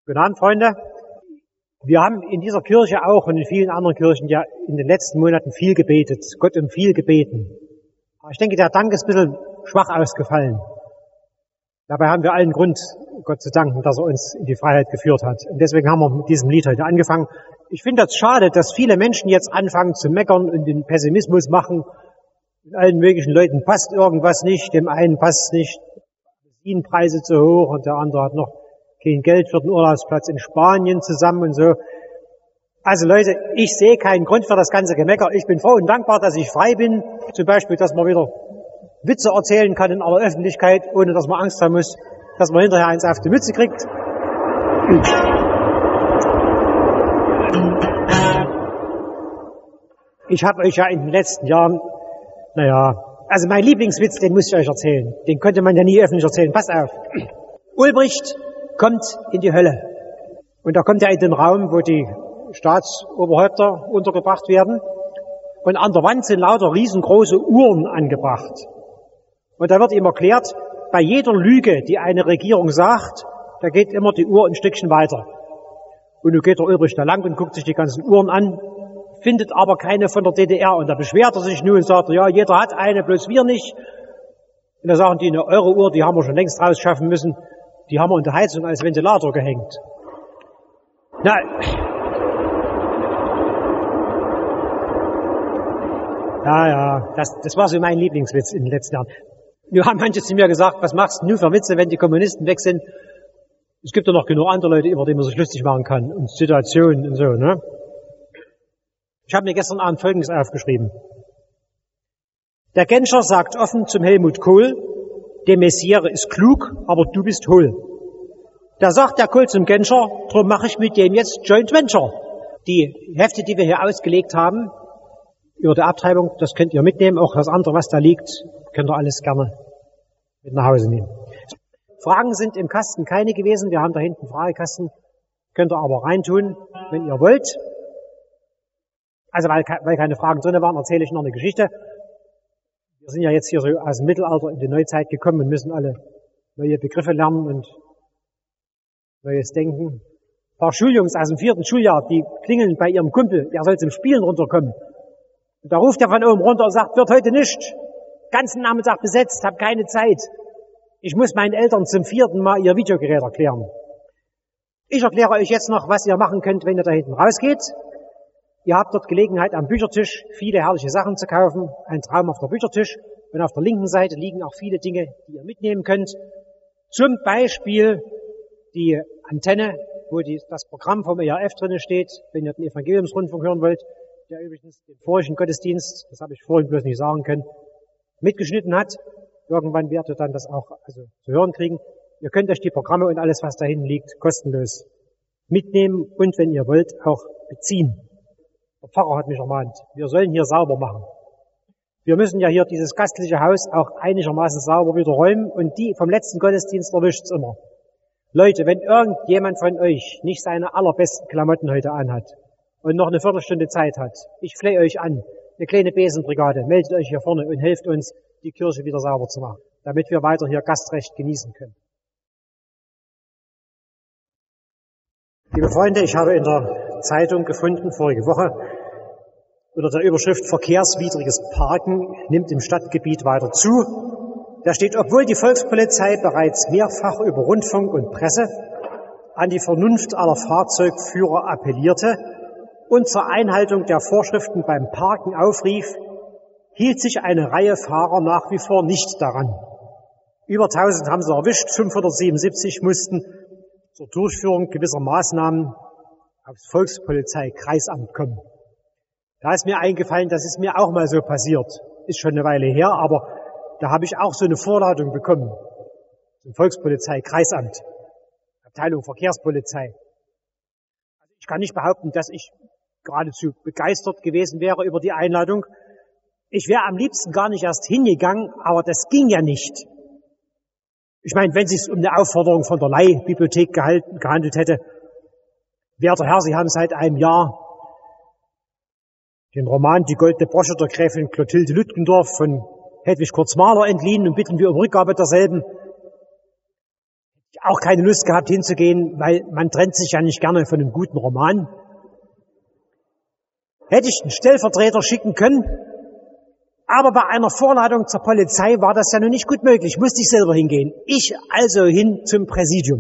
Guten Abend, Freunde. Wir haben in dieser Kirche auch und in vielen anderen Kirchen ja in den letzten Monaten viel gebetet, Gott um viel gebeten. Aber ich denke, der Dank ist ein bisschen schwach ausgefallen. Dabei haben wir allen Grund, Gott zu danken, dass er uns in die Freiheit geführt hat. Und deswegen haben wir mit diesem Lied heute angefangen. Ich finde das schade, dass viele Menschen jetzt anfangen zu meckern und den Pessimismus machen. Allen möglichen Leuten passt irgendwas nicht, dem einen passt es nicht, Benzinpreise zu hoch und der andere hat noch kein Geld für den Urlaubsplatz in Spanien zusammen und so. Also Leute, ich sehe keinen Grund für das ganze Gemecker. Ich bin froh und dankbar, dass ich frei bin. Zum Beispiel, dass man wieder Witze erzählen kann in aller Öffentlichkeit, ohne dass man Angst haben muss, dass man hinterher eins auf die Mütze kriegt. Ich habe euch ja in den letzten Jahren, also mein Lieblingswitz, den muss ich euch erzählen. Den konnte man ja nie öffentlich erzählen. Passt auf. Ulbricht kommt in die Hölle. Und da kommt er in den Raum, wo die Staatsoberhäupter untergebracht werden. Und an der Wand sind lauter riesengroße Uhren angebracht. Und da wird ihm erklärt, bei jeder Lüge, die eine Regierung sagt, da geht immer die Uhr ein Stückchen weiter. Und nun geht der Ulbricht da lang und guckt sich die ganzen Uhren an, findet aber keine von der DDR. Und da beschwert er sich nun und sagt, ja, jeder hat eine, bloß wir nicht. Und da sagen die, eure Uhr, die haben wir schon längst rausschaffen müssen. Die haben wir unter Heizung als Ventilator gehängt. Das war so mein Lieblingswitz in den letzten Jahren. Nun haben manche zu mir gesagt, was machst du für Witze, wenn die Kommunisten weg sind? Es gibt ja noch genug andere Leute, über die man sich lustig machen kann und Situationen und so, ne? Ich habe mir gestern Abend Folgendes aufgeschrieben. Der Genscher sagt offen zum Helmut Kohl, de Maizière ist klug, aber du bist hohl. Da sagt der Kohl zum Genscher, drum mache ich mit dem jetzt Joint Venture. Die Hefte, die wir hier ausgelegt haben, über die Abtreibung, das könnt ihr mitnehmen. Auch das andere, was da liegt, könnt ihr alles gerne mit nach Hause nehmen. Fragen sind im Kasten keine gewesen. Wir haben da hinten einen Fragekasten. Könnt ihr aber reintun, wenn ihr wollt. Also, weil keine Fragen drin waren, erzähle ich noch eine Geschichte. Wir sind ja jetzt hier so aus dem Mittelalter in die Neuzeit gekommen und müssen alle neue Begriffe lernen und neues Denken. Ein paar Schuljungs aus dem 4. Schuljahr, die klingeln bei ihrem Kumpel, der soll zum Spielen runterkommen. Und da ruft er von oben runter und sagt, wird heute nicht. Ganzen Nachmittag besetzt, hab keine Zeit. Ich muss meinen Eltern zum 4. Mal ihr Videogerät erklären. Ich erkläre euch jetzt noch, was ihr machen könnt, wenn ihr da hinten rausgeht. Ihr habt dort Gelegenheit, am Büchertisch viele herrliche Sachen zu kaufen. Ein Traum auf der Büchertisch. Und auf der linken Seite liegen auch viele Dinge, die ihr mitnehmen könnt. Zum Beispiel die Antenne, wo das Programm vom ERF drinne steht, wenn ihr den Evangeliumsrundfunk hören wollt, der übrigens den vorigen Gottesdienst, das habe ich vorhin bloß nicht sagen können, mitgeschnitten hat. Irgendwann werdet ihr dann das auch zu hören kriegen. Ihr könnt euch die Programme und alles, was da hinten liegt, kostenlos mitnehmen und, wenn ihr wollt, auch beziehen. Der Pfarrer hat mich ermahnt, wir sollen hier sauber machen. Wir müssen ja hier dieses gastliche Haus auch einigermaßen sauber wieder räumen und die vom letzten Gottesdienst erwischt's immer. Leute, wenn irgendjemand von euch nicht seine allerbesten Klamotten heute anhat und noch eine Viertelstunde Zeit hat, ich flehe euch an, eine kleine Besenbrigade, meldet euch hier vorne und helft uns, die Kirche wieder sauber zu machen, damit wir weiter hier Gastrecht genießen können. Liebe Freunde, ich habe in der Zeitung gefunden, vorige Woche, unter der Überschrift Verkehrswidriges Parken nimmt im Stadtgebiet weiter zu. Da steht, obwohl die Volkspolizei bereits mehrfach über Rundfunk und Presse an die Vernunft aller Fahrzeugführer appellierte und zur Einhaltung der Vorschriften beim Parken aufrief, hielt sich eine Reihe Fahrer nach wie vor nicht daran. Über 1000 haben sie erwischt, 577 mussten zur Durchführung gewisser Maßnahmen aufs Volkspolizeikreisamt kommen. Da ist mir eingefallen, das ist mir auch mal so passiert. Ist schon eine Weile her, aber da habe ich auch so eine Vorladung bekommen. Zum Volkspolizeikreisamt, Abteilung Verkehrspolizei. Also ich kann nicht behaupten, dass ich geradezu begeistert gewesen wäre über die Einladung. Ich wäre am liebsten gar nicht erst hingegangen, aber das ging ja nicht. Ich meine, wenn es sich um eine Aufforderung von der Leihbibliothek gehandelt hätte, werter Herr, Sie haben seit einem Jahr den Roman Die goldene Brosche der Gräfin Clotilde Lütgendorf von Hedwig Kurz-Mahler entliehen und bitten wir um Rückgabe derselben. Ich auch keine Lust gehabt hinzugehen, weil man trennt sich ja nicht gerne von einem guten Roman. Hätte ich einen Stellvertreter schicken können, aber bei einer Vorladung zur Polizei war das ja nun nicht gut möglich, musste ich selber hingehen. Ich also hin zum Präsidium.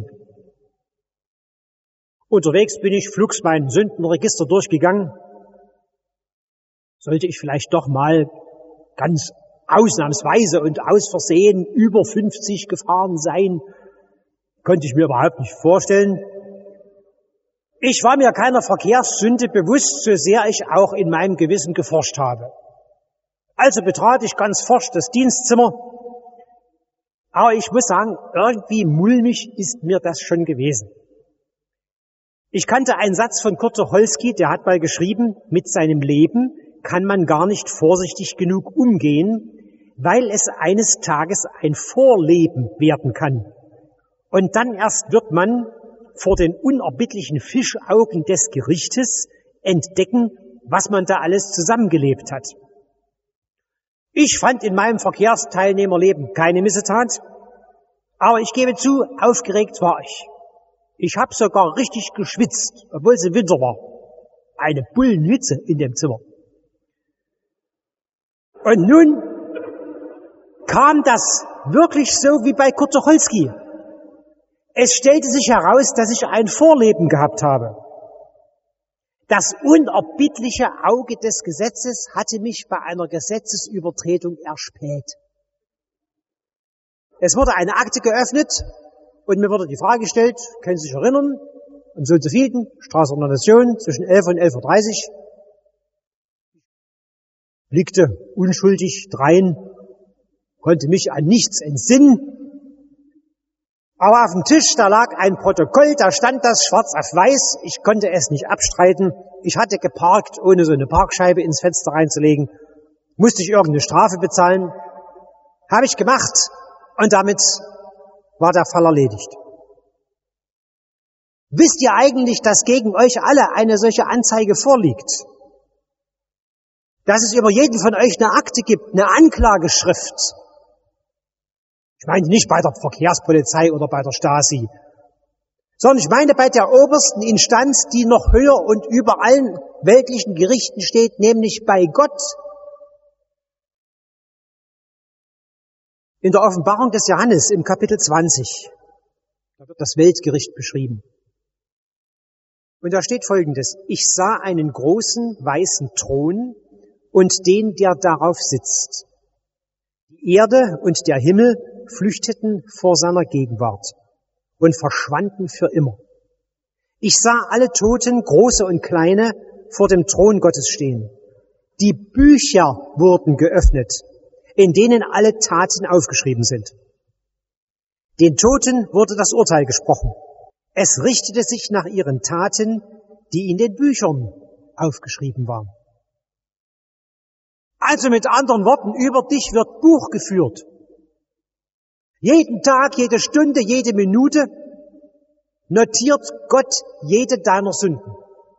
Unterwegs bin ich flugs mein Sündenregister durchgegangen. Sollte ich vielleicht doch mal ganz ausnahmsweise und aus Versehen über 50 gefahren sein, konnte ich mir überhaupt nicht vorstellen. Ich war mir keiner Verkehrssünde bewusst, so sehr ich auch in meinem Gewissen geforscht habe. Also betrat ich ganz forsch das Dienstzimmer, aber ich muss sagen, irgendwie mulmig ist mir das schon gewesen. Ich kannte einen Satz von Kurt Tucholsky, der hat mal geschrieben, mit seinem Leben kann man gar nicht vorsichtig genug umgehen, weil es eines Tages ein Vorleben werden kann. Und dann erst wird man vor den unerbittlichen Fischaugen des Gerichtes entdecken, was man da alles zusammengelebt hat. Ich fand in meinem Verkehrsteilnehmerleben keine Missetat, aber ich gebe zu, aufgeregt war ich. Ich habe sogar richtig geschwitzt, obwohl es im Winter war. Eine Bullenhitze in dem Zimmer. Und nun kam das wirklich so wie bei Kurt Tucholsky. Es stellte sich heraus, dass ich ein Vorleben gehabt habe. Das unerbittliche Auge des Gesetzes hatte mich bei einer Gesetzesübertretung erspäht. Es wurde eine Akte geöffnet und mir wurde die Frage gestellt, können Sie sich erinnern, um so zu vielten, Straße der Nation, zwischen 11 und 11.30 Uhr, blickte unschuldig drein, konnte mich an nichts entsinnen. Aber auf dem Tisch, da lag ein Protokoll, da stand das schwarz auf weiß. Ich konnte es nicht abstreiten. Ich hatte geparkt, ohne so eine Parkscheibe ins Fenster reinzulegen. Musste ich irgendeine Strafe bezahlen. Habe ich gemacht und damit war der Fall erledigt. Wisst ihr eigentlich, dass gegen euch alle eine solche Anzeige vorliegt? Dass es über jeden von euch eine Akte gibt, eine Anklageschrift. Ich meine nicht bei der Verkehrspolizei oder bei der Stasi, sondern ich meine bei der obersten Instanz, die noch höher und über allen weltlichen Gerichten steht, nämlich bei Gott. In der Offenbarung des Johannes im Kapitel 20, da wird das Weltgericht beschrieben. Und da steht Folgendes: Ich sah einen großen weißen Thron und den, der darauf sitzt. Die Erde und der Himmel flüchteten vor seiner Gegenwart und verschwanden für immer. Ich sah alle Toten, große und kleine, vor dem Thron Gottes stehen. Die Bücher wurden geöffnet, in denen alle Taten aufgeschrieben sind. Den Toten wurde das Urteil gesprochen. Es richtete sich nach ihren Taten, die in den Büchern aufgeschrieben waren. Also mit anderen Worten, über dich wird Buch geführt. Jeden Tag, jede Stunde, jede Minute notiert Gott jede deiner Sünden.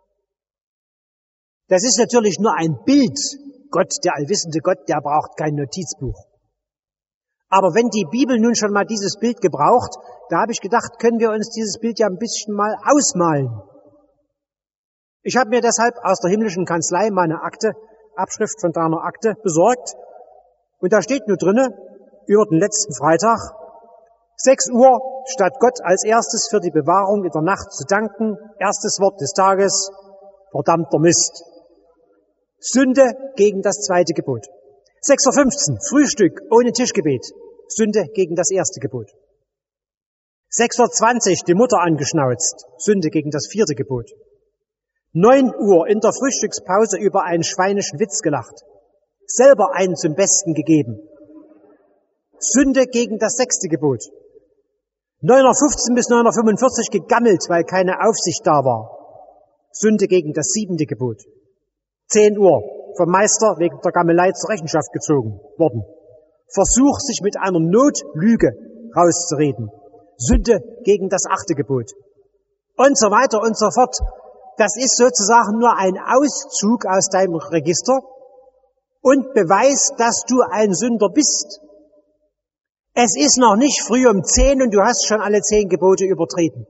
Das ist natürlich nur ein Bild. Gott, der allwissende Gott, der braucht kein Notizbuch. Aber wenn die Bibel nun schon mal dieses Bild gebraucht, da habe ich gedacht, können wir uns dieses Bild ja ein bisschen mal ausmalen. Ich habe mir deshalb aus der himmlischen Kanzlei meine Akte, Abschrift von deiner Akte, besorgt. Und da steht nur drinne, über den letzten Freitag, 6 Uhr, statt Gott als erstes für die Bewahrung in der Nacht zu danken, erstes Wort des Tages, verdammter Mist. Sünde gegen das zweite Gebot. 6:15 Uhr, Frühstück ohne Tischgebet, Sünde gegen das erste Gebot. 6:20 Uhr, die Mutter angeschnauzt, Sünde gegen das vierte Gebot. 9 Uhr, in der Frühstückspause über einen schweinischen Witz gelacht, selber einen zum Besten gegeben, Sünde gegen das sechste Gebot. 9:15 bis 9:45 gegammelt, weil keine Aufsicht da war, Sünde gegen das siebente Gebot. 10 Uhr, vom Meister wegen der Gammelei zur Rechenschaft gezogen worden. Versuch, sich mit einer Notlüge rauszureden. Sünde gegen das achte Gebot. Und so weiter und so fort. Das ist sozusagen nur ein Auszug aus deinem Register und Beweis, dass du ein Sünder bist. Es ist noch nicht früh um 10 und du hast schon alle 10 Gebote übertreten.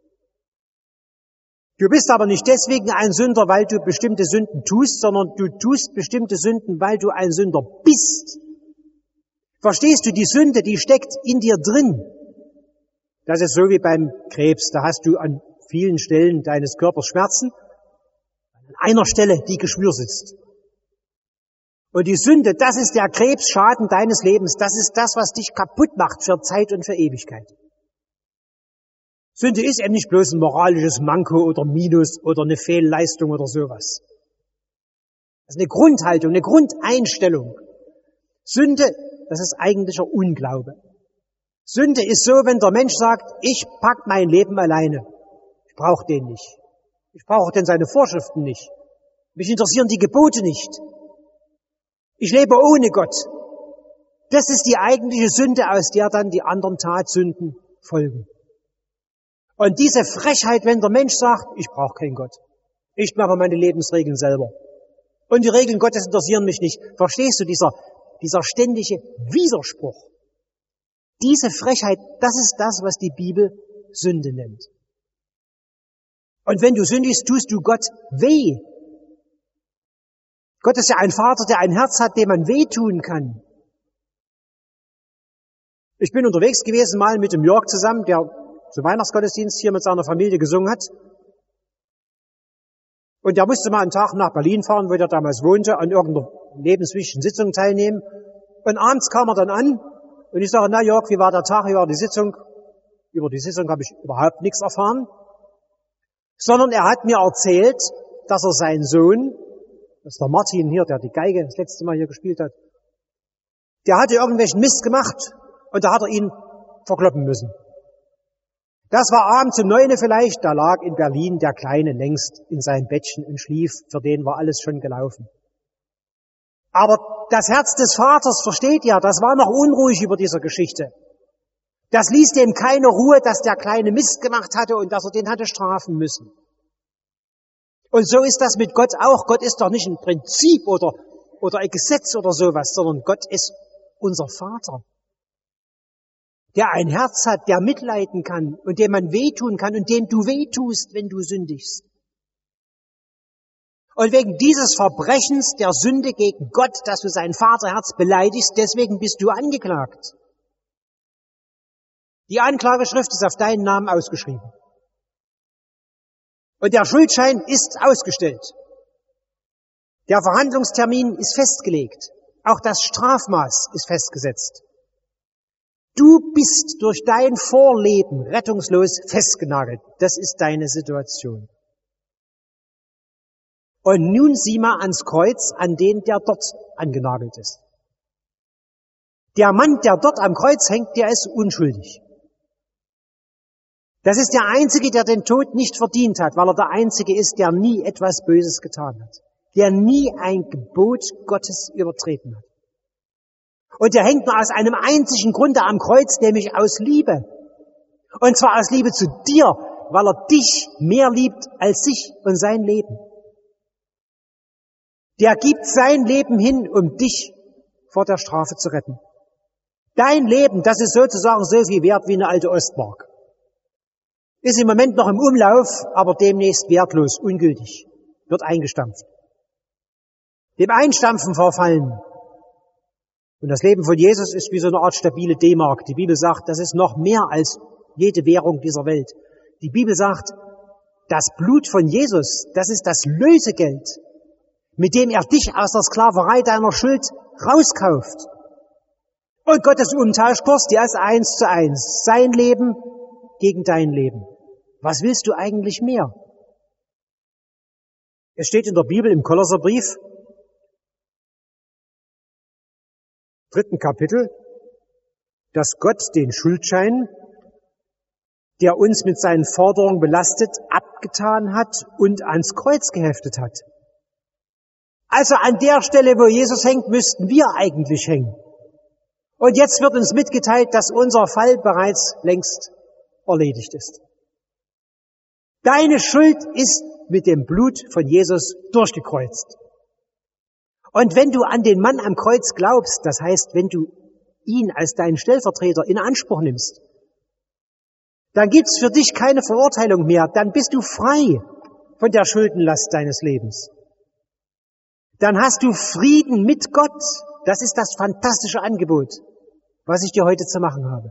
Du bist aber nicht deswegen ein Sünder, weil du bestimmte Sünden tust, sondern du tust bestimmte Sünden, weil du ein Sünder bist. Verstehst du, die Sünde, die steckt in dir drin. Das ist so wie beim Krebs. Da hast du an vielen Stellen deines Körpers Schmerzen. An einer Stelle, die Geschwür sitzt. Und die Sünde, das ist der Krebsschaden deines Lebens. Das ist das, was dich kaputt macht für Zeit und für Ewigkeit. Sünde ist eben nicht bloß ein moralisches Manko oder Minus oder eine Fehlleistung oder sowas. Das ist eine Grundhaltung, eine Grundeinstellung. Sünde, das ist eigentlicher Unglaube. Sünde ist so, wenn der Mensch sagt, ich pack mein Leben alleine. Ich brauche den nicht. Ich brauche denn seine Vorschriften nicht. Mich interessieren die Gebote nicht. Ich lebe ohne Gott. Das ist die eigentliche Sünde, aus der dann die anderen Tatsünden folgen. Und diese Frechheit, wenn der Mensch sagt, ich brauche keinen Gott. Ich mache meine Lebensregeln selber. Und die Regeln Gottes interessieren mich nicht. Verstehst du, dieser ständige Widerspruch? Diese Frechheit, das ist das, was die Bibel Sünde nennt. Und wenn du sündigst, tust du Gott weh. Gott ist ja ein Vater, der ein Herz hat, dem man wehtun kann. Ich bin unterwegs gewesen, mal mit dem Jörg zusammen, der zum Weihnachtsgottesdienst hier mit seiner Familie gesungen hat. Und der musste mal einen Tag nach Berlin fahren, wo der damals wohnte, an irgendeiner lebenswichtigen Sitzung teilnehmen. Und abends kam er dann an und ich sage, na Jörg, wie war der Tag, wie war die Sitzung? Über die Sitzung habe ich überhaupt nichts erfahren. Sondern er hat mir erzählt, dass er seinen Sohn, das ist der Martin hier, der die Geige das letzte Mal hier gespielt hat, der hatte irgendwelchen Mist gemacht und da hat er ihn verkloppen müssen. Das war abends um 9 vielleicht, da lag in Berlin der Kleine längst in seinem Bettchen und schlief, für den war alles schon gelaufen. Aber das Herz des Vaters, versteht ihr, das war noch unruhig über dieser Geschichte. Das ließ dem keine Ruhe, dass der Kleine Mist gemacht hatte und dass er den hatte strafen müssen. Und so ist das mit Gott auch. Gott ist doch nicht ein Prinzip oder ein Gesetz oder sowas, sondern Gott ist unser Vater, der ein Herz hat, der mitleiden kann und dem man wehtun kann und dem du wehtust, wenn du sündigst. Und wegen dieses Verbrechens der Sünde gegen Gott, dass du sein Vaterherz beleidigst, deswegen bist du angeklagt. Die Anklageschrift ist auf deinen Namen ausgeschrieben. Und der Schuldschein ist ausgestellt. Der Verhandlungstermin ist festgelegt. Auch das Strafmaß ist festgesetzt. Du bist durch dein Vorleben rettungslos festgenagelt. Das ist deine Situation. Und nun sieh mal ans Kreuz, an den, der dort angenagelt ist. Der Mann, der dort am Kreuz hängt, der ist unschuldig. Das ist der Einzige, der den Tod nicht verdient hat, weil er der Einzige ist, der nie etwas Böses getan hat, der nie ein Gebot Gottes übertreten hat. Und der hängt nur aus einem einzigen Grunde am Kreuz, nämlich aus Liebe. Und zwar aus Liebe zu dir, weil er dich mehr liebt als sich und sein Leben. Der gibt sein Leben hin, um dich vor der Strafe zu retten. Dein Leben, das ist sozusagen so viel wert wie eine alte Ostmark. Ist im Moment noch im Umlauf, aber demnächst wertlos, ungültig, wird eingestampft. Dem Einstampfen verfallen. Und das Leben von Jesus ist wie so eine Art stabile D-Mark. Die Bibel sagt, das ist noch mehr als jede Währung dieser Welt. Die Bibel sagt, das Blut von Jesus, das ist das Lösegeld, mit dem er dich aus der Sklaverei deiner Schuld rauskauft. Und Gottes Umtauschkurs, der ist 1:1. Sein Leben gegen dein Leben. Was willst du eigentlich mehr? Es steht in der Bibel im Kolosserbrief, 3. Kapitel, dass Gott den Schuldschein, der uns mit seinen Forderungen belastet, abgetan hat und ans Kreuz geheftet hat. Also an der Stelle, wo Jesus hängt, müssten wir eigentlich hängen. Und jetzt wird uns mitgeteilt, dass unser Fall bereits längst erledigt ist. Deine Schuld ist mit dem Blut von Jesus durchgekreuzt. Und wenn du an den Mann am Kreuz glaubst, das heißt, wenn du ihn als deinen Stellvertreter in Anspruch nimmst, dann gibt's für dich keine Verurteilung mehr, dann bist du frei von der Schuldenlast deines Lebens. Dann hast du Frieden mit Gott. Das ist das fantastische Angebot, was ich dir heute zu machen habe.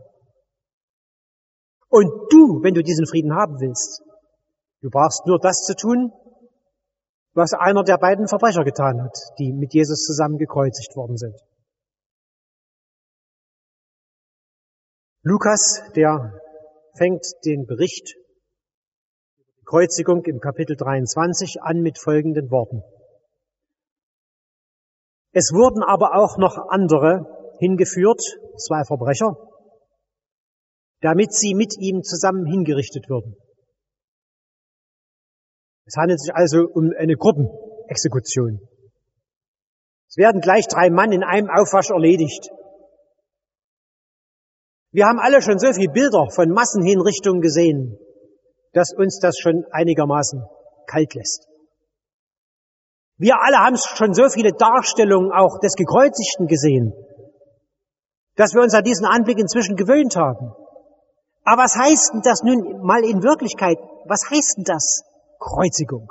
Und du, wenn du diesen Frieden haben willst, du brauchst nur das zu tun, was einer der beiden Verbrecher getan hat, die mit Jesus zusammen gekreuzigt worden sind. Lukas, der fängt den Bericht über die Kreuzigung im Kapitel 23 an mit folgenden Worten. Es wurden aber auch noch andere hingeführt, 2 Verbrecher, damit sie mit ihm zusammen hingerichtet würden. Es handelt sich also um eine Gruppenexekution. Es werden gleich 3 Mann in einem Aufwasch erledigt. Wir haben alle schon so viele Bilder von Massenhinrichtungen gesehen, dass uns das schon einigermaßen kalt lässt. Wir alle haben schon so viele Darstellungen auch des Gekreuzigten gesehen, dass wir uns an diesen Anblick inzwischen gewöhnt haben. Aber was heißt denn das nun mal in Wirklichkeit? Was heißt denn das? Kreuzigung.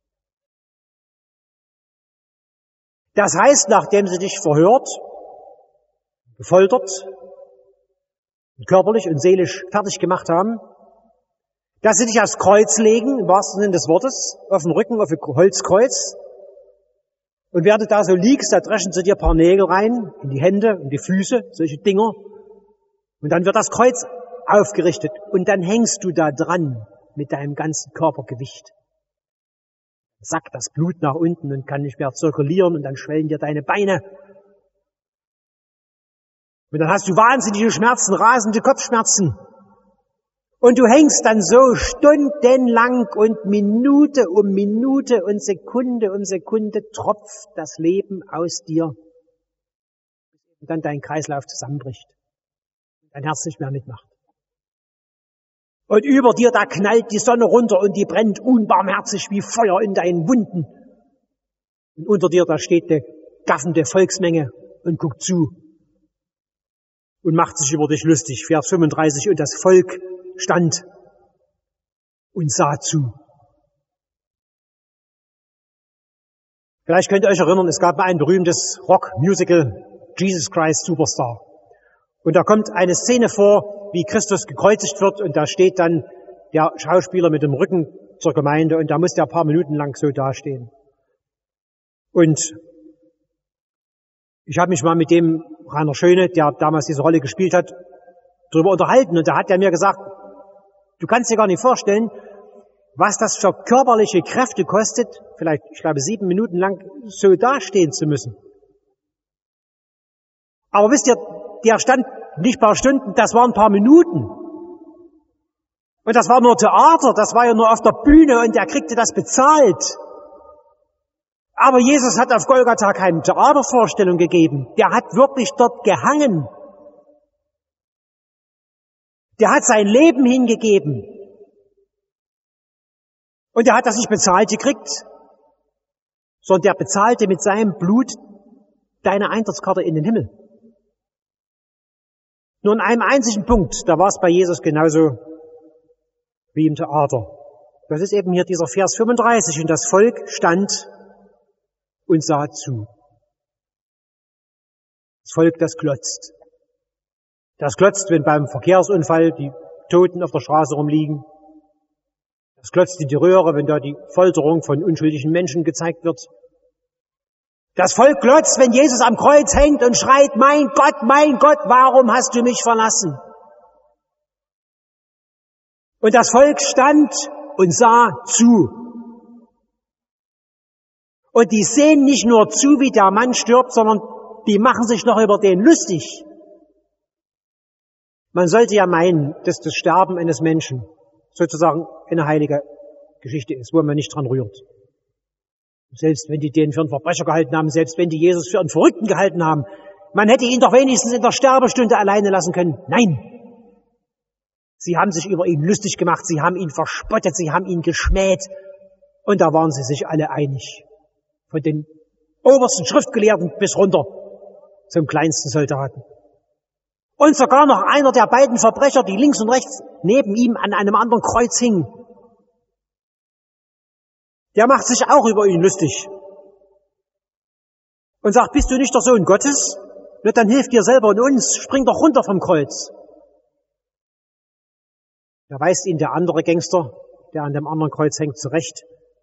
Das heißt, nachdem sie dich verhört, gefoltert, körperlich und seelisch fertig gemacht haben, dass sie dich aufs Kreuz legen, im wahrsten Sinne des Wortes, auf den Rücken, auf ein Holzkreuz. Und während du da so liegst, da dreschen sie dir ein paar Nägel rein, in die Hände und die Füße, solche Dinger. Und dann wird das Kreuz aufgerichtet. Und dann hängst du da dran mit deinem ganzen Körpergewicht. Sackt das Blut nach unten und kann nicht mehr zirkulieren und dann schwellen dir deine Beine. Und dann hast du wahnsinnige Schmerzen, rasende Kopfschmerzen. Und du hängst dann so stundenlang und Minute um Minute und Sekunde um Sekunde tropft das Leben aus dir. Und dann dein Kreislauf zusammenbricht. Dein Herz nicht mehr mitmacht. Und über dir, da knallt die Sonne runter und die brennt unbarmherzig wie Feuer in deinen Wunden. Und unter dir, da steht eine gaffende Volksmenge und guckt zu. Und macht sich über dich lustig. Vers 35. Und das Volk stand und sah zu. Vielleicht könnt ihr euch erinnern, es gab mal ein berühmtes Rock-Musical, Jesus Christ Superstar. Und da kommt eine Szene vor, wie Christus gekreuzigt wird und da steht dann der Schauspieler mit dem Rücken zur Gemeinde und da muss der ein paar Minuten lang so dastehen. Und ich habe mich mal mit dem Rainer Schöne, der damals diese Rolle gespielt hat, darüber unterhalten und da hat er mir gesagt, du kannst dir gar nicht vorstellen, was das für körperliche Kräfte kostet, vielleicht, ich glaube, 7 Minuten lang so dastehen zu müssen. Aber wisst ihr, der stand nicht ein paar Stunden, das waren ein paar Minuten. Und das war nur Theater, das war ja nur auf der Bühne und er kriegte das bezahlt. Aber Jesus hat auf Golgatha keine Theatervorstellung gegeben. Der hat wirklich dort gehangen. Der hat sein Leben hingegeben. Und der hat das nicht bezahlt gekriegt, sondern der bezahlte mit seinem Blut deine Eintrittskarte in den Himmel. Nur in einem einzigen Punkt, da war es bei Jesus genauso wie im Theater. Das ist eben hier dieser Vers 35. Und das Volk stand und sah zu. Das Volk, das glotzt. Das glotzt, wenn beim Verkehrsunfall die Toten auf der Straße rumliegen. Das glotzt in die Röhre, wenn da die Folterung von unschuldigen Menschen gezeigt wird. Das Volk glotzt, wenn Jesus am Kreuz hängt und schreit, mein Gott, warum hast du mich verlassen? Und das Volk stand und sah zu. Und die sehen nicht nur zu, wie der Mann stirbt, sondern die machen sich noch über den lustig. Man sollte ja meinen, dass das Sterben eines Menschen sozusagen eine heilige Geschichte ist, wo man nicht dran rührt. Selbst wenn die den für einen Verbrecher gehalten haben, selbst wenn die Jesus für einen Verrückten gehalten haben, man hätte ihn doch wenigstens in der Sterbestunde alleine lassen können. Nein! Sie haben sich über ihn lustig gemacht, sie haben ihn verspottet, sie haben ihn geschmäht. Und da waren sie sich alle einig. Von den obersten Schriftgelehrten bis runter zum kleinsten Soldaten. Und sogar noch einer der beiden Verbrecher, die links und rechts neben ihm an einem anderen Kreuz hingen. Der macht sich auch über ihn lustig. Und sagt, bist du nicht der Sohn Gottes? Na, dann hilf dir selber und uns, spring doch runter vom Kreuz. Da weist ihn der andere Gangster, der an dem anderen Kreuz hängt, zurecht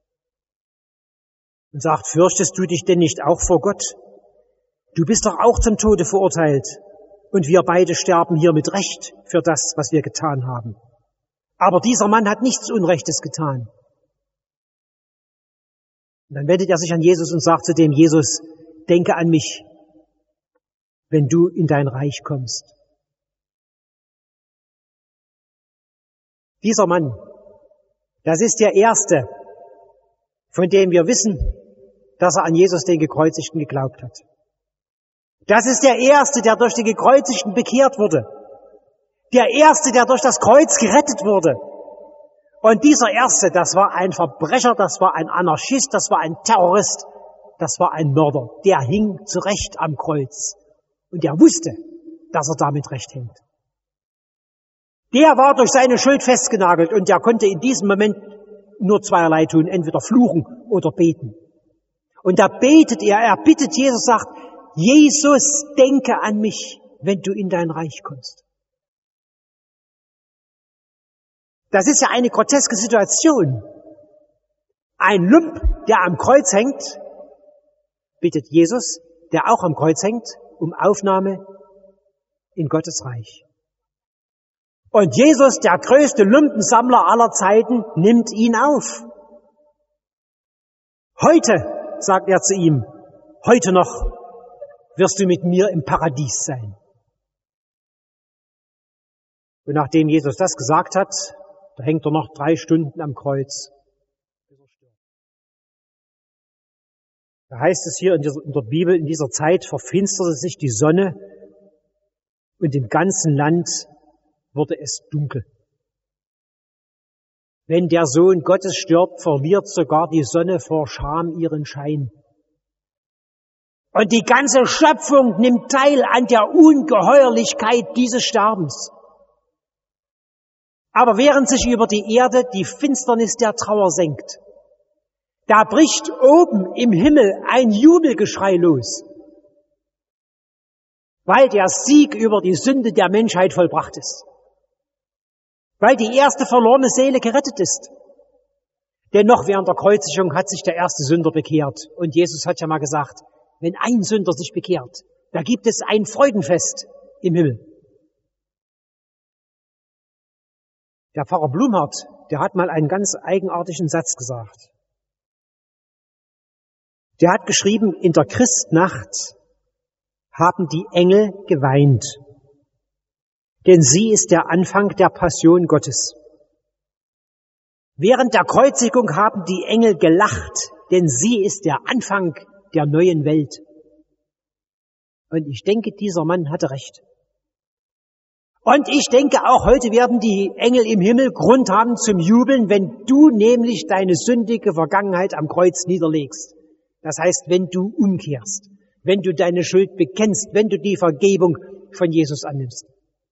und sagt, fürchtest du dich denn nicht auch vor Gott? Du bist doch auch zum Tode verurteilt. Und wir beide sterben hier mit Recht für das, was wir getan haben. Aber dieser Mann hat nichts Unrechtes getan. Und dann wendet er sich an Jesus und sagt zu dem, Jesus, denke an mich, wenn du in dein Reich kommst. Dieser Mann, das ist der Erste, von dem wir wissen, dass er an Jesus, den Gekreuzigten, geglaubt hat. Das ist der Erste, der durch die Gekreuzigten bekehrt wurde. Der Erste, der durch das Kreuz gerettet wurde. Und dieser Erste, das war ein Verbrecher, das war ein Anarchist, das war ein Terrorist, das war ein Mörder. Der hing zurecht am Kreuz. Und der wusste, dass er damit recht hängt. Der war durch seine Schuld festgenagelt und der konnte in diesem Moment nur zweierlei tun, entweder fluchen oder beten. Und da betet er bittet Jesus, sagt, Jesus, denke an mich, wenn du in dein Reich kommst. Das ist ja eine groteske Situation. Ein Lump, der am Kreuz hängt, bittet Jesus, der auch am Kreuz hängt, um Aufnahme in Gottes Reich. Und Jesus, der größte Lumpensammler aller Zeiten, nimmt ihn auf. Heute, sagt er zu ihm, heute noch wirst du mit mir im Paradies sein. Und nachdem Jesus das gesagt hat, da hängt er noch 3 Stunden am Kreuz. Da heißt es hier in der Bibel, in dieser Zeit verfinsterte sich die Sonne und im ganzen Land wurde es dunkel. Wenn der Sohn Gottes stirbt, verliert sogar die Sonne vor Scham ihren Schein. Und die ganze Schöpfung nimmt teil an der Ungeheuerlichkeit dieses Sterbens. Aber während sich über die Erde die Finsternis der Trauer senkt, da bricht oben im Himmel ein Jubelgeschrei los, weil der Sieg über die Sünde der Menschheit vollbracht ist. Weil die erste verlorene Seele gerettet ist. Denn noch während der Kreuzigung hat sich der erste Sünder bekehrt. Und Jesus hat ja mal gesagt, wenn ein Sünder sich bekehrt, da gibt es ein Freudenfest im Himmel. Der Pfarrer Blumhardt, der hat mal einen ganz eigenartigen Satz gesagt. Der hat geschrieben, in der Christnacht haben die Engel geweint, denn sie ist der Anfang der Passion Gottes. Während der Kreuzigung haben die Engel gelacht, denn sie ist der Anfang der neuen Welt. Und ich denke, dieser Mann hatte recht. Und ich denke, auch heute werden die Engel im Himmel Grund haben zum Jubeln, wenn du nämlich deine sündige Vergangenheit am Kreuz niederlegst. Das heißt, wenn du umkehrst, wenn du deine Schuld bekennst, wenn du die Vergebung von Jesus annimmst.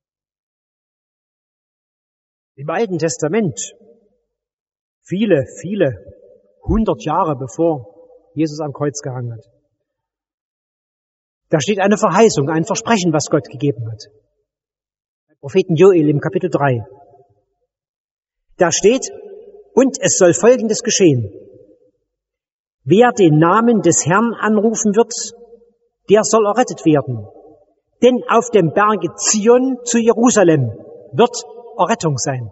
Im Alten Testament, viele 100 Jahre bevor Jesus am Kreuz gehangen hat, da steht eine Verheißung, ein Versprechen, was Gott gegeben hat. Propheten Joel im Kapitel 3. Da steht, und es soll Folgendes geschehen. Wer den Namen des Herrn anrufen wird, der soll errettet werden. Denn auf dem Berge Zion zu Jerusalem wird Errettung sein.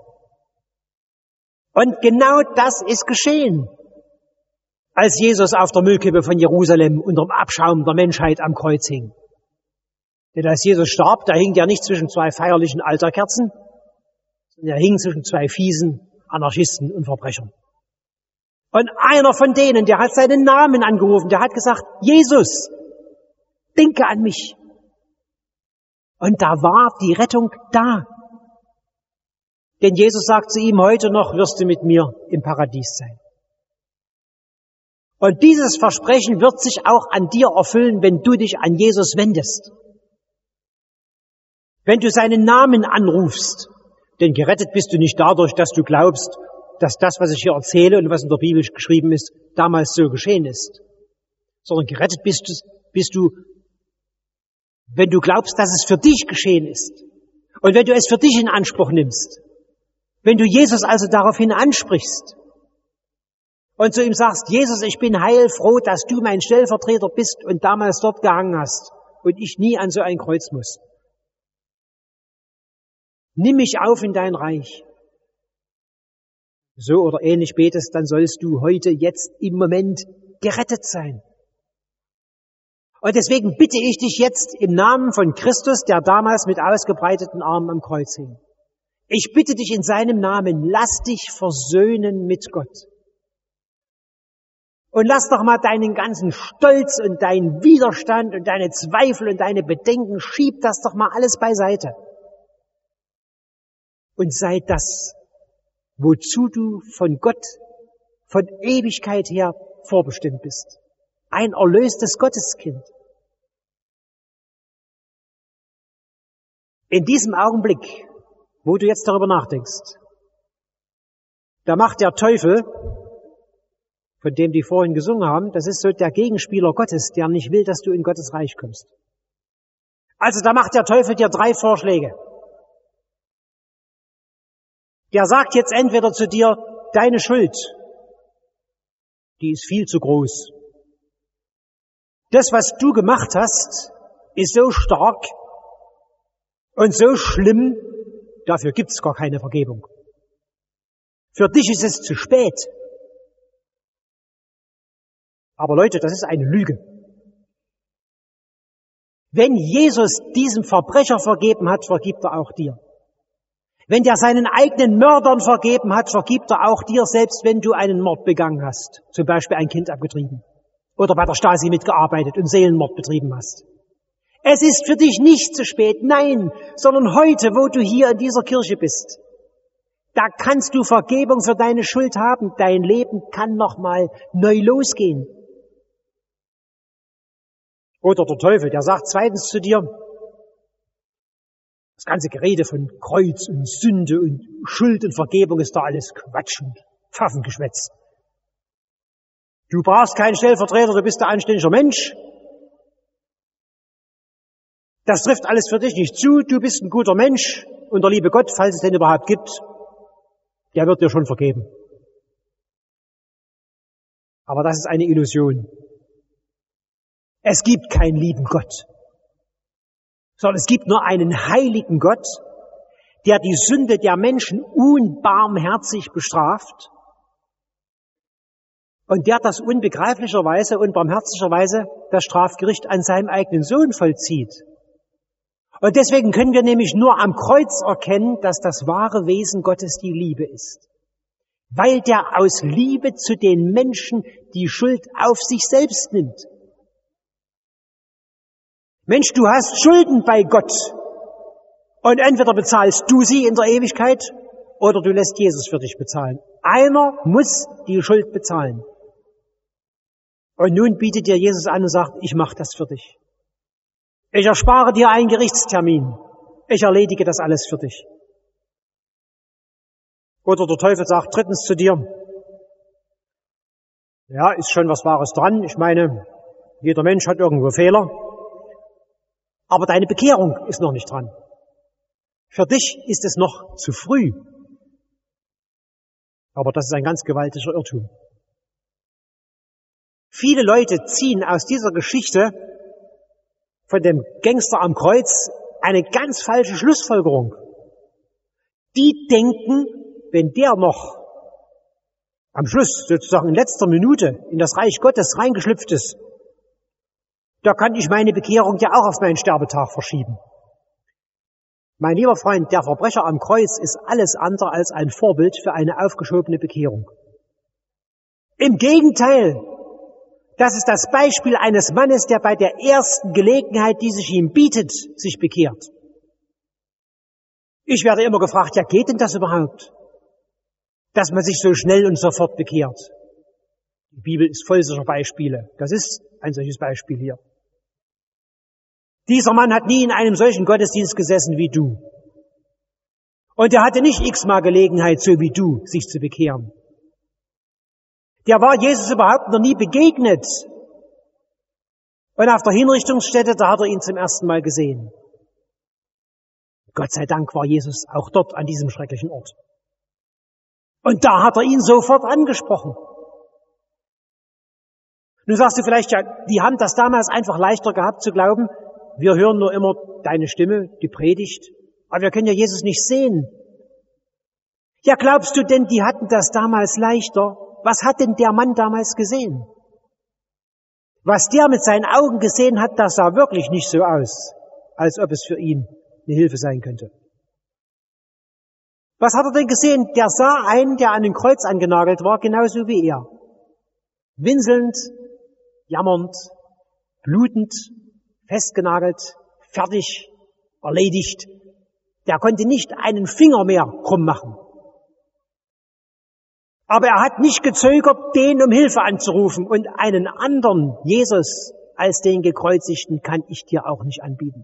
Und genau das ist geschehen, als Jesus auf der Müllkippe von Jerusalem unterm Abschaum der Menschheit am Kreuz hing. Denn als Jesus starb, da hing er nicht zwischen 2 feierlichen Altarkerzen, sondern er hing zwischen 2 fiesen Anarchisten und Verbrechern. Und einer von denen, der hat seinen Namen angerufen, der hat gesagt, Jesus, denke an mich. Und da war die Rettung da. Denn Jesus sagt zu ihm, heute noch wirst du mit mir im Paradies sein. Und dieses Versprechen wird sich auch an dir erfüllen, wenn du dich an Jesus wendest. Wenn du seinen Namen anrufst, denn gerettet bist du nicht dadurch, dass du glaubst, dass das, was ich hier erzähle und was in der Bibel geschrieben ist, damals so geschehen ist, sondern gerettet bist du, wenn du glaubst, dass es für dich geschehen ist und wenn du es für dich in Anspruch nimmst, wenn du Jesus also daraufhin ansprichst und zu ihm sagst, Jesus, ich bin heilfroh, dass du mein Stellvertreter bist und damals dort gehangen hast und ich nie an so ein Kreuz muss. Nimm mich auf in dein Reich. So oder ähnlich betest, dann sollst du heute, jetzt, im Moment gerettet sein. Und deswegen bitte ich dich jetzt im Namen von Christus, der damals mit ausgebreiteten Armen am Kreuz hing. Ich bitte dich in seinem Namen, lass dich versöhnen mit Gott. Und lass doch mal deinen ganzen Stolz und deinen Widerstand und deine Zweifel und deine Bedenken, schieb das doch mal alles beiseite. Und sei das, wozu du von Gott, von Ewigkeit her vorbestimmt bist. Ein erlöstes Gotteskind. In diesem Augenblick, wo du jetzt darüber nachdenkst, da macht der Teufel, von dem die vorhin gesungen haben, das ist so der Gegenspieler Gottes, der nicht will, dass du in Gottes Reich kommst. Also da macht der Teufel dir 3 Vorschläge. Der sagt jetzt entweder zu dir, deine Schuld, die ist viel zu groß. Das, was du gemacht hast, ist so stark und so schlimm, dafür gibt's gar keine Vergebung. Für dich ist es zu spät. Aber Leute, das ist eine Lüge. Wenn Jesus diesem Verbrecher vergeben hat, vergibt er auch dir. Wenn der seinen eigenen Mördern vergeben hat, vergibt er auch dir, selbst wenn du einen Mord begangen hast, zum Beispiel ein Kind abgetrieben oder bei der Stasi mitgearbeitet und Seelenmord betrieben hast. Es ist für dich nicht zu spät, nein, sondern heute, wo du hier in dieser Kirche bist, da kannst du Vergebung für deine Schuld haben. Dein Leben kann nochmal neu losgehen. Oder der Teufel, der sagt zweitens zu dir, das ganze Gerede von Kreuz und Sünde und Schuld und Vergebung ist da alles Quatsch und Pfaffengeschwätz. Du brauchst keinen Stellvertreter, du bist ein anständiger Mensch. Das trifft alles für dich nicht zu, du bist ein guter Mensch und der liebe Gott, falls es den überhaupt gibt, der wird dir schon vergeben. Aber das ist eine Illusion. Es gibt keinen lieben Gott, sondern es gibt nur einen heiligen Gott, der die Sünde der Menschen unbarmherzig bestraft und der das unbegreiflicherweise und barmherzigerweise das Strafgericht an seinem eigenen Sohn vollzieht. Und deswegen können wir nämlich nur am Kreuz erkennen, dass das wahre Wesen Gottes die Liebe ist. Weil der aus Liebe zu den Menschen die Schuld auf sich selbst nimmt. Mensch, du hast Schulden bei Gott. Und entweder bezahlst du sie in der Ewigkeit oder du lässt Jesus für dich bezahlen. Einer muss die Schuld bezahlen. Und nun bietet dir Jesus an und sagt, ich mache das für dich. Ich erspare dir einen Gerichtstermin. Ich erledige das alles für dich. Oder der Teufel sagt drittens zu dir, ja, ist schon was Wahres dran. Ich meine, jeder Mensch hat irgendwo Fehler. Aber deine Bekehrung ist noch nicht dran. Für dich ist es noch zu früh. Aber das ist ein ganz gewaltiger Irrtum. Viele Leute ziehen aus dieser Geschichte von dem Gangster am Kreuz eine ganz falsche Schlussfolgerung. Die denken, wenn der noch am Schluss, sozusagen in letzter Minute, in das Reich Gottes reingeschlüpft ist, da kann ich meine Bekehrung ja auch auf meinen Sterbetag verschieben. Mein lieber Freund, der Verbrecher am Kreuz ist alles andere als ein Vorbild für eine aufgeschobene Bekehrung. Im Gegenteil, das ist das Beispiel eines Mannes, der bei der ersten Gelegenheit, die sich ihm bietet, sich bekehrt. Ich werde immer gefragt, ja, geht denn das überhaupt? Dass man sich so schnell und sofort bekehrt. Die Bibel ist voll solcher Beispiele. Das ist ein solches Beispiel hier. Dieser Mann hat nie in einem solchen Gottesdienst gesessen wie du. Und er hatte nicht x-mal Gelegenheit, so wie du, sich zu bekehren. Der war Jesus überhaupt noch nie begegnet. Und auf der Hinrichtungsstätte, da hat er ihn zum ersten Mal gesehen. Gott sei Dank war Jesus auch dort an diesem schrecklichen Ort. Und da hat er ihn sofort angesprochen. Nun sagst du vielleicht, ja, die haben das damals einfach leichter gehabt zu glauben. Wir hören nur immer deine Stimme, die Predigt, aber wir können ja Jesus nicht sehen. Ja, glaubst du denn, die hatten das damals leichter? Was hat denn der Mann damals gesehen? Was der mit seinen Augen gesehen hat, das sah wirklich nicht so aus, als ob es für ihn eine Hilfe sein könnte. Was hat er denn gesehen? Der sah einen, der an ein Kreuz angenagelt war, genauso wie er. Winselnd, jammernd, blutend, festgenagelt, fertig, erledigt. Der konnte nicht einen Finger mehr krumm machen. Aber er hat nicht gezögert, den um Hilfe anzurufen. Und einen anderen Jesus als den Gekreuzigten kann ich dir auch nicht anbieten.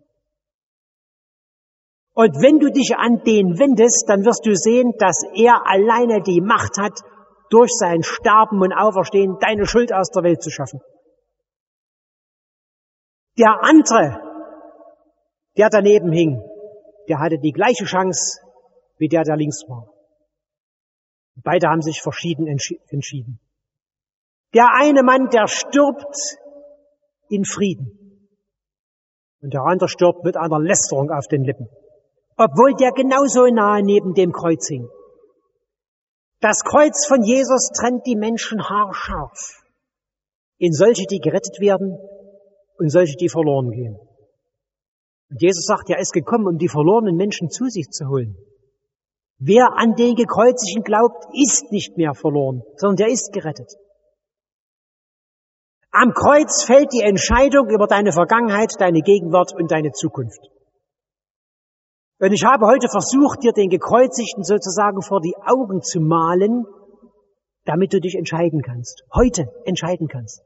Und wenn du dich an den wendest, dann wirst du sehen, dass er alleine die Macht hat, durch sein Sterben und Auferstehen deine Schuld aus der Welt zu schaffen. Der andere, der daneben hing, der hatte die gleiche Chance wie der links war. Beide haben sich verschieden entschieden. Der eine Mann, der stirbt in Frieden. Und der andere stirbt mit einer Lästerung auf den Lippen. Obwohl der genauso nahe neben dem Kreuz hing. Das Kreuz von Jesus trennt die Menschen haarscharf. In solche, die gerettet werden und solche, die verloren gehen. Und Jesus sagt, er ist gekommen, um die verlorenen Menschen zu sich zu holen. Wer an den Gekreuzigten glaubt, ist nicht mehr verloren, sondern der ist gerettet. Am Kreuz fällt die Entscheidung über deine Vergangenheit, deine Gegenwart und deine Zukunft. Und ich habe heute versucht, dir den Gekreuzigten sozusagen vor die Augen zu malen, damit du dich entscheiden kannst. Heute entscheiden kannst.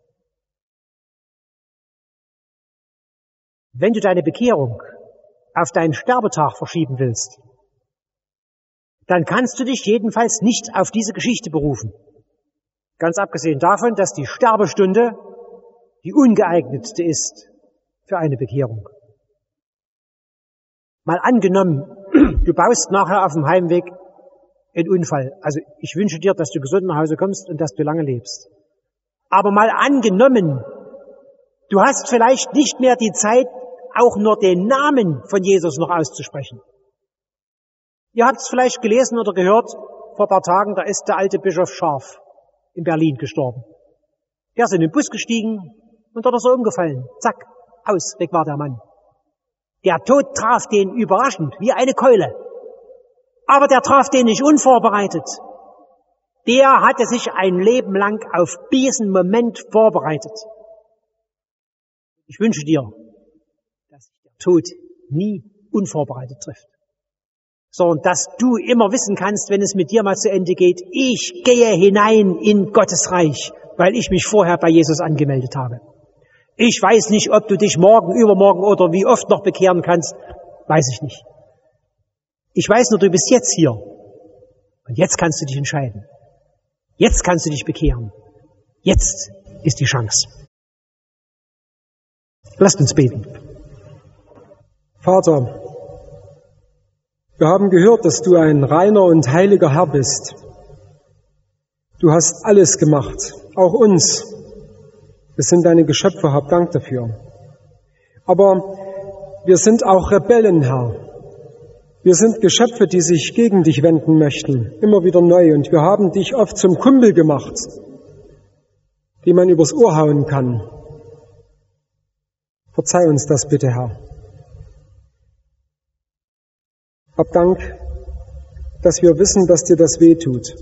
Wenn du deine Bekehrung auf deinen Sterbetag verschieben willst, dann kannst du dich jedenfalls nicht auf diese Geschichte berufen. Ganz abgesehen davon, dass die Sterbestunde die ungeeignetste ist für eine Bekehrung. Mal angenommen, du baust nachher auf dem Heimweg einen Unfall. Also ich wünsche dir, dass du gesund nach Hause kommst und dass du lange lebst. Aber mal angenommen, du hast vielleicht nicht mehr die Zeit, auch nur den Namen von Jesus noch auszusprechen. Ihr habt es vielleicht gelesen oder gehört, vor ein paar Tagen, da ist der alte Bischof Scharf in Berlin gestorben. Der ist in den Bus gestiegen und dort ist er umgefallen. Zack, aus, weg war der Mann. Der Tod traf den überraschend, wie eine Keule. Aber der traf den nicht unvorbereitet. Der hatte sich ein Leben lang auf diesen Moment vorbereitet. Ich wünsche dir, dass sich der Tod nie unvorbereitet trifft. Sondern dass du immer wissen kannst, wenn es mit dir mal zu Ende geht, ich gehe hinein in Gottes Reich, weil ich mich vorher bei Jesus angemeldet habe. Ich weiß nicht, ob du dich morgen, übermorgen oder wie oft noch bekehren kannst, weiß ich nicht. Ich weiß nur, du bist jetzt hier. Und jetzt kannst du dich entscheiden. Jetzt kannst du dich bekehren. Jetzt ist die Chance. Lasst uns beten. Vater, wir haben gehört, dass du ein reiner und heiliger Herr bist. Du hast alles gemacht, auch uns. Wir sind deine Geschöpfe, hab Dank dafür. Aber wir sind auch Rebellen, Herr. Wir sind Geschöpfe, die sich gegen dich wenden möchten, immer wieder neu. Und wir haben dich oft zum Kumpel gemacht, den man übers Ohr hauen kann. Verzeih uns das bitte, Herr. Hab Dank, dass wir wissen, dass dir das weh tut.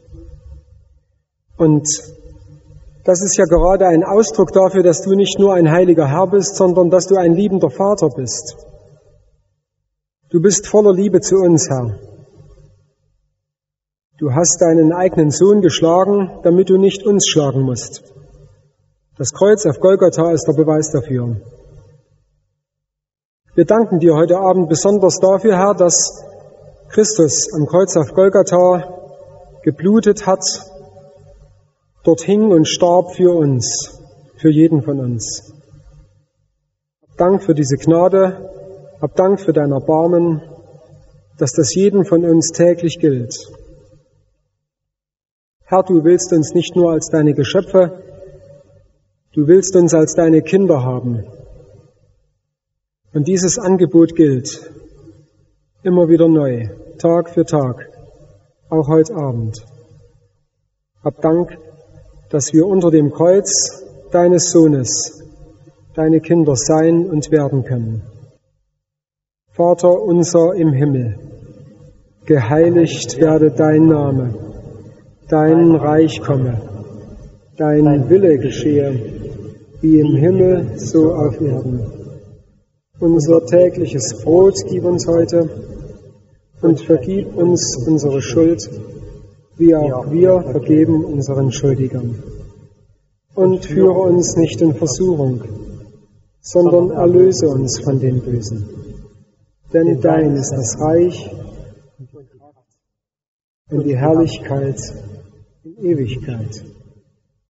Und das ist ja gerade ein Ausdruck dafür, dass du nicht nur ein heiliger Herr bist, sondern dass du ein liebender Vater bist. Du bist voller Liebe zu uns, Herr. Du hast deinen eigenen Sohn geschlagen, damit du nicht uns schlagen musst. Das Kreuz auf Golgatha ist der Beweis dafür. Wir danken dir heute Abend besonders dafür, Herr, dass Christus am Kreuz auf Golgatha geblutet hat, dort hing und starb für uns, für jeden von uns. Hab Dank für diese Gnade, hab Dank für dein Erbarmen, dass das jedem von uns täglich gilt. Herr, du willst uns nicht nur als deine Geschöpfe, du willst uns als deine Kinder haben. Und dieses Angebot gilt immer wieder neu, Tag für Tag, auch heute Abend. Hab Dank, dass wir unter dem Kreuz deines Sohnes deine Kinder sein und werden können. Vater unser im Himmel, geheiligt werde dein Name, dein Reich komme, dein Wille geschehe, wie im Himmel, so auf Erden. Unser tägliches Brot gib uns heute und vergib uns unsere Schuld, wie auch wir vergeben unseren Schuldigern. Und führe uns nicht in Versuchung, sondern erlöse uns von dem Bösen. Denn dein ist das Reich und die Herrlichkeit in Ewigkeit.